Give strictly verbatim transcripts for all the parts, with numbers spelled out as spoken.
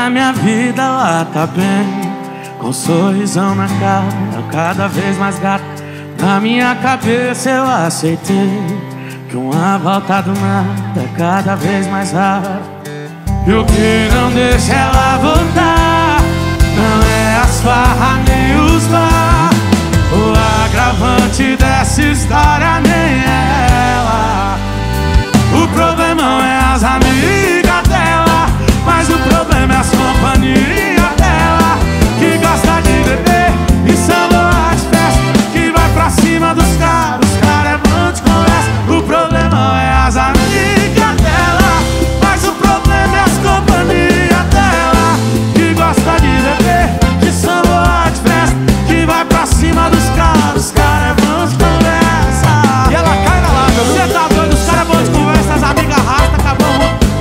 a minha vida lá tá bem, com um sorrisão na cara, cada vez mais gata. Na minha cabeça eu aceitei que uma volta do nada é cada vez mais rara. E o que não deixa ela voltar não é as farras nem os bar. O agravante dessa história nem é ela. O problema é as amigas dela, mas o problema é as companhias dela, que gosta de beber e samba de festa, que vai pra cima dos caras, os caras é bom de conversa. O problema é as amigas dela, mas o problema é as companhias dela, que gosta de beber, de samba de festa, que vai pra cima dos caras, os caras é bom de conversa. E ela cai na lata, você tá doido, os caras é bom de conversa, as amigas arrastam, acabou.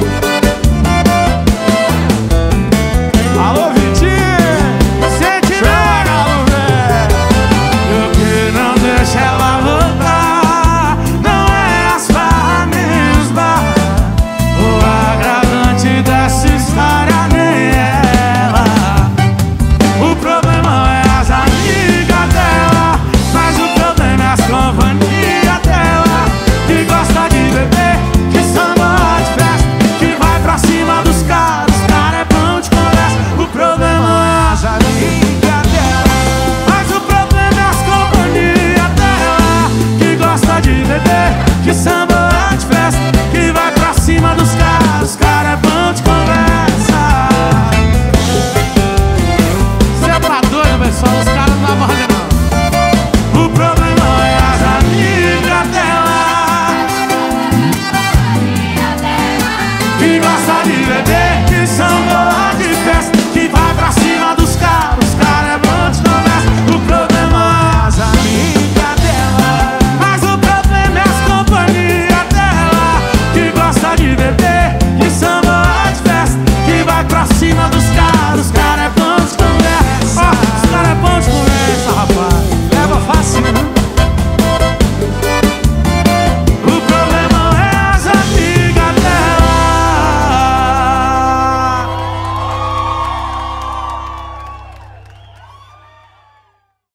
Alô, Vitinho, sente meu velho. E o que não deixa ela voltar não é as farras nem os bar. O agravante dessa história nem é ela. O problema é as amigas dela, mas o problema é as companhias dela, que gosta de beber, que samba de festa, que vai pra cima dos caras, os caras é bom de conversa. O problema é as amigas dela, mas o problema é as companhias dela, que gosta de beber, que samba de festa, que vai pra cima dos caras, os caras é bom de conversa. Cê tá doido, pessoal, os caras não dá mole não. O problema é as amigas dela, que gosta de beber, que samba de festa, que vai pra cima dos caras, os caras é bom de conversa. O problema é as amigas dela, mas o problema é as companhias dela, que gosta de beber, que samba de festa, que vai pra cima dos caras.